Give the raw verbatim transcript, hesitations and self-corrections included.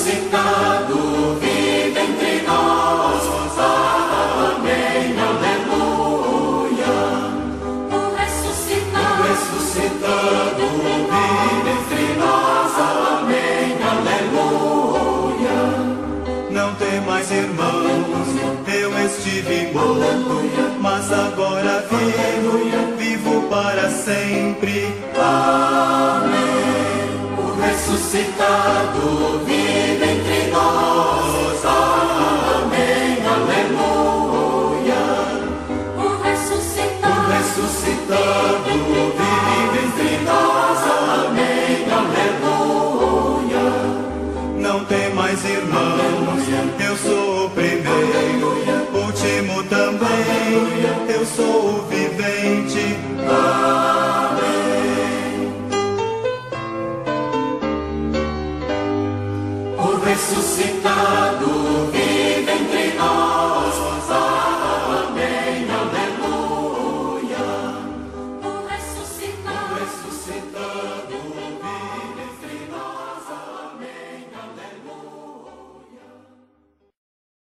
ressuscitado vive entre nós. Amém, aleluia. O ressuscitado, o ressuscitado vive entre nós. Amém, aleluia. Não temais, irmãos, eu estive morto, mas agora vivo, vivo para sempre. Amém. O ressuscitado vive entre nós. Amém, aleluia. O ressuscitado, o ressuscitado vive entre nós. Amém, aleluia. Não temais, irmãos, eu sou o primeiro, último também, eu sou o vivente. O ressuscitado